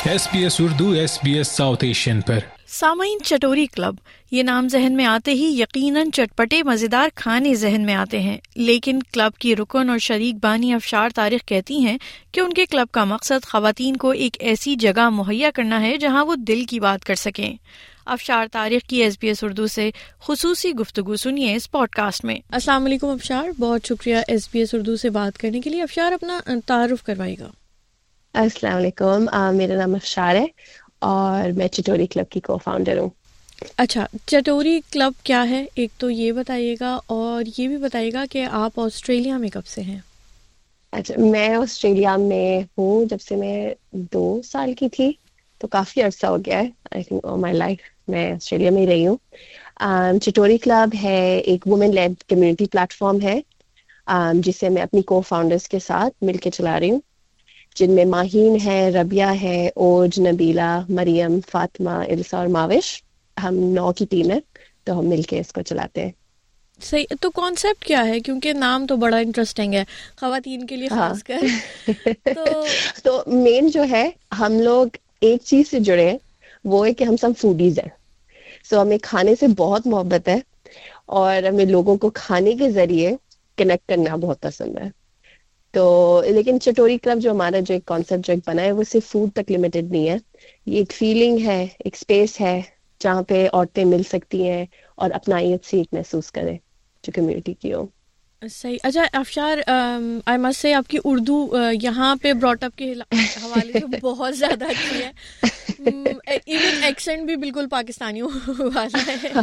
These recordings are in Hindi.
SBS Urdu SBS South Asian पर। सामाईन, चटोरी क्लब, ये नाम जहन में आते ही यकीनन चटपटे मज़ेदार खाने जहन में आते हैं। लेकिन क्लब की रुकन और शरीक बानी अफशार तारिक कहती हैं कि उनके क्लब का मकसद ख़वातीन को एक ऐसी जगह मुहैया करना है जहां वो दिल की बात कर सकें। अफशार तारिक की SBS उर्दू से खुसूसी गुफ्तगू सुनिए इस पॉडकास्ट में। अस्सलाम वालेकुम अफशार, बहुत शुक्रिया SBS उर्दू से बात करने के लिए। अफशार, अपना तारुफ करवाइएगा। अस्सलाम वालेकुम, मेरा नाम अफशार है और मैं चटोरी क्लब की को-फाउंडर हूँ। अच्छा, चटोरी क्लब क्या है, एक तो ये बताइएगा और ये भी बताइएगा कि आप ऑस्ट्रेलिया में कब से हैं? अच्छा, मैं ऑस्ट्रेलिया में हूँ जब से मैं 2 साल की थी, तो काफ़ी अर्सा हो गया है। I think all my life मैं ऑस्ट्रेलिया में ही रही हूँ। चटोरी क्लब है एक वुमेन लेड कम्युनिटी प्लेटफॉर्म है, जिसे मैं अपनी को-फाउंडर्स के साथ मिलके चला रही हूँ, जिनमें माहीन है, रबिया है, ओज, नबीला, मरियम, फातिमा, इल्सा और माविश। हम 9 की टीम है, तो हम मिलके इसको चलाते हैं। सही, तो कॉन्सेप्ट क्या है? क्योंकि नाम तो बड़ा इंटरेस्टिंग है ख़वातीन के लिए हाँ। खासकर। तो मेन जो है, हम लोग एक चीज से जुड़े हैं, वो है कि हम सब फूडीज हैं। सो हमें खाने से बहुत मोहब्बत है और हमें लोगों को खाने के जरिए कनेक्ट करना बहुत पसंद है। तो लेकिन चटोरी क्लब जो हमारा जो एक कॉन्सेप्ट जो एक बना है, वो सिर्फ फूड तक लिमिटेड नहीं है। ये एक फीलिंग है, एक स्पेस है जहाँ पे औरतें मिल सकती हैं और अपनाइत से एक महसूस करें जो कम्युनिटी की हो। सही। अच्छा अफशार, आई मस्ट से आपकी उर्दू यहाँ पे ब्रॉटअप के हवाले से बहुत ज़्यादा अच्छी है। इवन एक्सेंट भी बिल्कुल पाकिस्तानियों वाला है।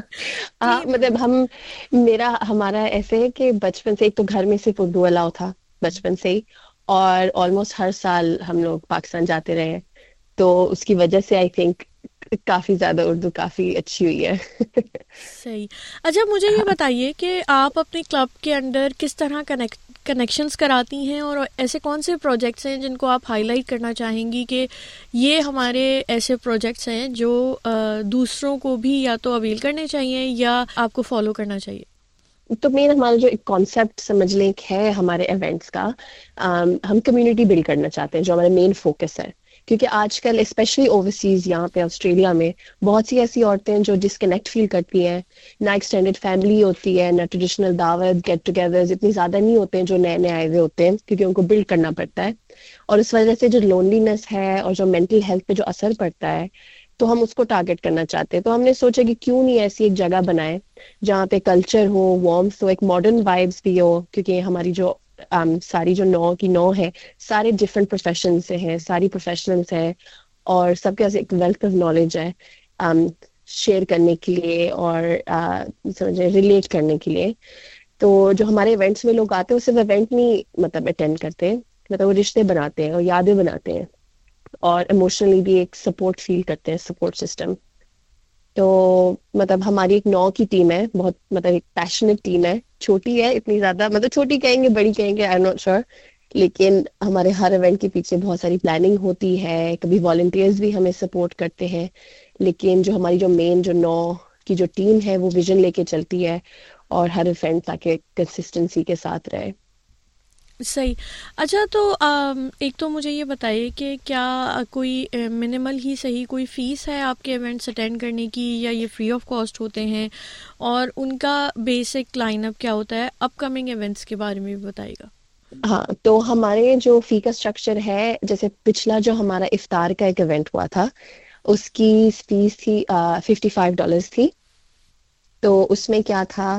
मतलब हमारा ऐसे है कि बचपन से एक तो घर में सिर्फ उर्दू अलाउ था बचपन से ही, और ऑलमोस्ट हर साल हम लोग पाकिस्तान जाते रहे हैं, तो उसकी वजह से आई थिंक काफी ज्यादा उर्दू काफी अच्छी हुई है। सही। अच्छा, मुझे ये बताइए कि आप अपने क्लब के अंदर किस तरह कनेक्शंस कराती हैं और ऐसे कौन से प्रोजेक्ट्स हैं जिनको आप हाईलाइट करना चाहेंगी कि ये हमारे ऐसे प्रोजेक्ट्स हैं जो दूसरों को भी या तो अवेल करने चाहिए या आपको फॉलो करना चाहिए? तो मेन हमारा जो एक कॉन्सेप्ट समझ लें एक है हमारे इवेंट्स का, हम कम्युनिटी बिल्ड करना चाहते हैं, जो हमारा मेन फोकस है। क्योंकि आजकल स्पेशली ओवरसीज यहाँ पे ऑस्ट्रेलिया में बहुत सी ऐसी औरतें हैं जो डिस्कनेक्ट फील करती हैं। ना एक्सटेंडेड फैमिली होती है, ना ट्रेडिशनल दावत गेट टुगेदर्स इतनी ज़्यादा नहीं होते हैं जो नए नए आए हुए होते हैं, क्योंकि उनको बिल्ड करना पड़ता है। और इस वजह से जो लोनलीनेस है और जो मेंटल हेल्थ पे जो असर पड़ता है, तो हम उसको टारगेट करना चाहते हैं। तो हमने सोचा कि क्यों नहीं ऐसी एक जगह बनाए जहाँ पे कल्चर हो, वार्मथ हो, एक मॉडर्न वाइब्स भी हो, क्योंकि हमारी जो सारी जो 9 की 9 है, सारे डिफरेंट प्रोफेशन से हैं, सारी प्रोफेशनल्स हैं और सबके पास एक वेल्थ ऑफ नॉलेज है शेयर करने के लिए और समझे रिलेट करने के लिए। तो जो हमारे इवेंट्स में लोग आते हैं, वो सिर्फ इवेंट नहीं मतलब अटेंड करते हैं, मतलब वो रिश्ते बनाते हैं और यादें बनाते हैं और इमोशनली भी एक सपोर्ट फील करते हैं, सपोर्ट सिस्टम। तो मतलब हमारी एक 9 की टीम है, बहुत मतलब एक पैशनेट टीम है, छोटी है इतनी ज्यादा, मतलब छोटी कहेंगे बड़ी कहेंगे आई एम नॉट श्योर, लेकिन हमारे हर इवेंट के पीछे बहुत सारी प्लानिंग होती है, कभी वॉलंटियर्स भी हमें सपोर्ट करते हैं। लेकिन जो हमारी जो मेन जो 9 की जो टीम है, वो विजन लेके चलती है और हर इवेंट ताकि कंसिस्टेंसी के साथ रहे। सही। अच्छा, तो एक तो मुझे ये बताइए कि क्या कोई मिनिमल ही सही कोई फ़ीस है आपके इवेंट्स अटेंड करने की, या ये फ्री ऑफ कॉस्ट होते हैं, और उनका बेसिक लाइनअप क्या होता है? अपकमिंग इवेंट्स के बारे में भी बताइएगा। हाँ, तो हमारे जो फी का स्ट्रक्चर है, जैसे पिछला जो हमारा इफ्तार का एक इवेंट हुआ था, उसकी फीस थी $55 थी। तो उसमें क्या था,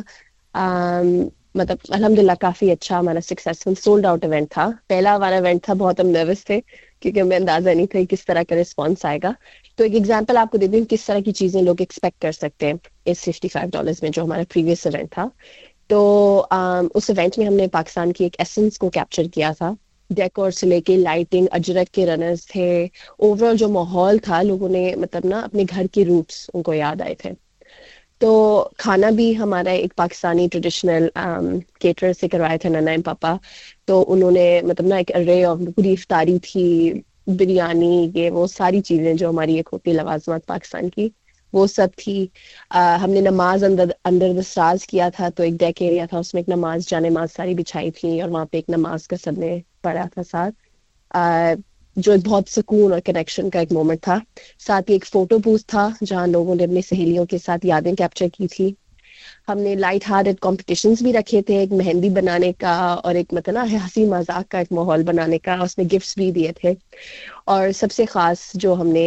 मतलब अल्हम्दुलिल्लाह काफी अच्छा हमारा सक्सेसफुल सोल्ड आउट इवेंट था। पहला हमारा इवेंट था, बहुत हम नर्वस थे क्योंकि हमें अंदाजा नहीं था किस तरह का रिस्पॉन्स आएगा। तो एक एग्जांपल आपको देती हूँ किस तरह की चीजें लोग एक्सपेक्ट कर सकते हैं इस $55 में, जो हमारा प्रीवियस इवेंट था। तो उस इवेंट में हमने पाकिस्तान की एक एसेंस को कैप्चर किया था, डेकोर से लेके लाइटिंग, अजरक के रनर्स थे, ओवरऑल जो माहौल था, लोगों ने मतलब ना अपने घर के रूट्स उनको याद आए थे। तो खाना भी हमारा एक पाकिस्तानी ट्रेडिशनल केटरर से करवाया था, नन्ना एंड पापा। तो उन्होंने मतलब ना एक अर्रे ऑफ पूरी इफ्तारी थी, बिरयानी, ये वो सारी चीजें जो हमारी एक होती है लवाजमात पाकिस्तान की, वो सब थी। हमने नमाज अंदर अंदर द स्टार्स किया था, तो एक डेक एरिया था, उसमें एक नमाज जाने नमाज सारी बिछाई थी और वहाँ पे एक नमाज का सबने पढ़ा था साथ। जो एक बहुत सुकून और कनेक्शन का एक मोमेंट था। साथ ही एक फोटो बूथ था जहाँ लोगों ने अपनी सहेलियों के साथ यादें कैप्चर की थी। हमने लाइट हार्टेड कॉम्पिटिशन्स भी रखे थे, एक मेहंदी बनाने का और एक मतलब ना हंसी मजाक का एक माहौल बनाने का, उसमें गिफ्ट्स भी दिए थे। और सबसे खास जो हमने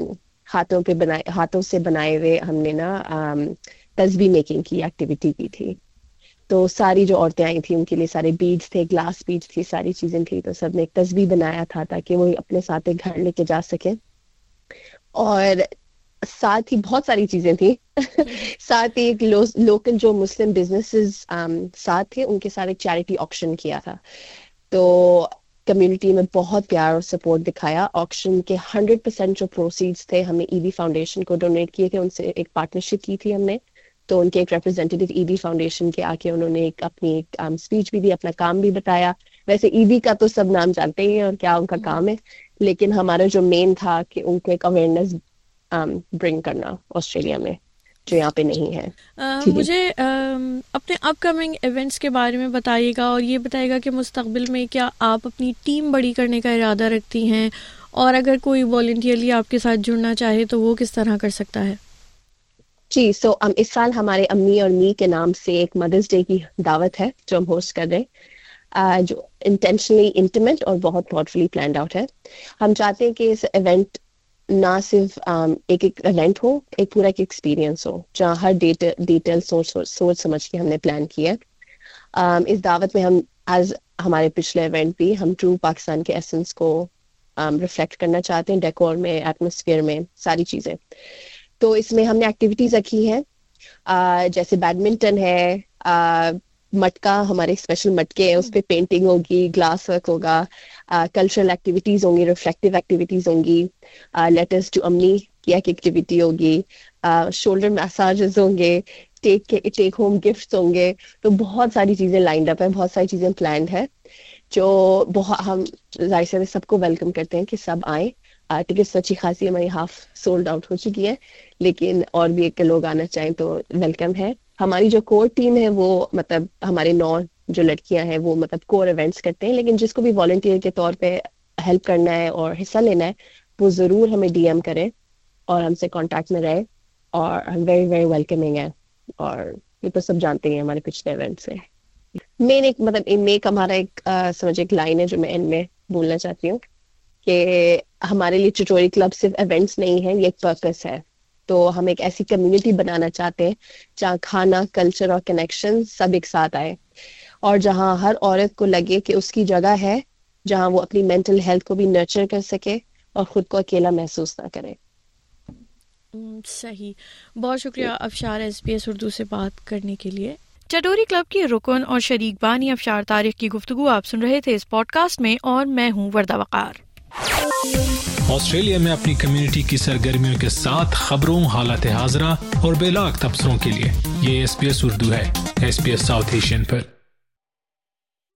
हाथों से बनाए हुए हमने ना तस्बीह मेकिंग की एक्टिविटी की थी। तो सारी जो औरतें आई थी उनके लिए सारे बीड्स थे, ग्लास बीड्स थी, सारी चीजें थी। तो सबने एक तस्बीह बनाया था ताकि वो अपने साथ एक घर लेके जा सके। और साथ ही बहुत सारी चीजें थी साथ ही एक लोकल जो मुस्लिम बिजनेसेस साथ थे उनके साथ एक चैरिटी ऑक्शन किया था। तो कम्युनिटी में बहुत प्यार और सपोर्ट दिखाया। ऑक्शन के 100% जो प्रोसीड्स थे हमने ईदी फाउंडेशन को डोनेट किए थे। उनसे एक पार्टनरशिप की थी हमने। तो उनके एक रिप्रेजेंटेटिव ईदी फाउंडेशन के आके उन्होंने अपनी एक स्पीच भी दी, अपना काम भी बताया। वैसे ईदी का तो सब नाम जानते ही हैं और क्या उनका काम है, लेकिन हमारा जो मेन था कि उनको एक अवेयरनेस ब्रिंग करना ऑस्ट्रेलिया में जो यहाँ पे नहीं है। मुझे अपने अपकमिंग इवेंट्स के बारे में बताइएगा और ये बताइएगा कि मुस्तकबिल में क्या आप अपनी टीम बड़ी करने का इरादा रखती हैं, और अगर कोई वॉलंटियरली आपके साथ जुड़ना चाहे तो वो किस तरह कर सकता है? जी, सो इस साल हमारे अम्मी और मी के नाम से एक मदर्स डे की दावत है जो हम होस्ट कर रहे हैं, जो इंटेंशनली इंटीमेट और बहुत थॉटफुली प्लान्ड आउट है। हम चाहते हैं कि इस इवेंट ना सिर्फ एक इवेंट हो, एक पूरा एक एक्सपीरियंस हो जहाँ हर डिटेल सोच समझ के हमने प्लान किया है। इस दावत में हम एज हमारे पिछले इवेंट भी हम ट्रू पाकिस्तान के एसेंस को रिफ्लेक्ट करना चाहते हैं, डेकोर में, एटमॉस्फेयर में, सारी चीजें। तो इसमें हमने एक्टिविटीज रखी हैं जैसे बैडमिंटन है, मटका, हमारे स्पेशल मटके हैं, उस पर पेंटिंग होगी, ग्लास वर्क होगा, कल्चरल एक्टिविटीज होंगी, रिफ्लेक्टिव एक्टिविटीज होंगी, लेटर्स टू अम्मी की एक एक्टिविटी होगी, शोल्डर मैसाजेस होंगे, टेक होम गिफ्ट्स होंगे। तो बहुत सारी चीजें लाइंड अप है, बहुत सारी चीजें प्लान्ड है जो हम जाहिर से सबको वेलकम करते हैं कि सब आए। टिकट्स अच्छी खासी हमारी हाफ सोल्ड आउट हो चुकी है, लेकिन और भी एक लोग आना चाहें तो वेलकम है। हमारी जो कोर टीम है वो मतलब हमारे 9 जो लड़कियां हैं वो मतलब कोर इवेंट्स करते हैं, लेकिन जिसको भी वॉलंटियर के तौर पे हेल्प करना है और हिस्सा लेना है वो ज़रूर हमें डीएम करें और हमसे कांटेक्ट में रहे। और हम वेरी वेरी वेलकमिंग है, और ये तो सब जानते हैं हमारे पिछले इवेंट से। मेन एक मतलब एक हमारा एक समझ एक लाइन है जो मैं एंड में बोलना चाहती हूँ कि हमारे लिए चिटोरी क्लब सिर्फ इवेंट्स नहीं है, ये एक पर्पस है। तो हम एक ऐसी कम्युनिटी बनाना चाहते हैं जहाँ खाना, कल्चर और कनेक्शन सब एक साथ आए, और जहाँ हर औरत को लगे कि उसकी जगह है जहाँ वो अपनी मेंटल हेल्थ को भी नर्चर कर सके और खुद को अकेला महसूस ना करे। सही, बहुत शुक्रिया अफशार SBS उर्दू से बात करने के लिए। चटोरी क्लब की रुकन और शरीक बानी अफशार तारिक की गुफ्तगू आप सुन रहे थे इस पॉडकास्ट में, और मैं हूँ वर्दा वकार। ऑस्ट्रेलिया में अपनी कम्युनिटी की सरगर्मियों के साथ खबरों, हालत हाजरा और बेलाग तबसरों के लिए ये SBS उर्दू है, SBS साउथ एशियन पर।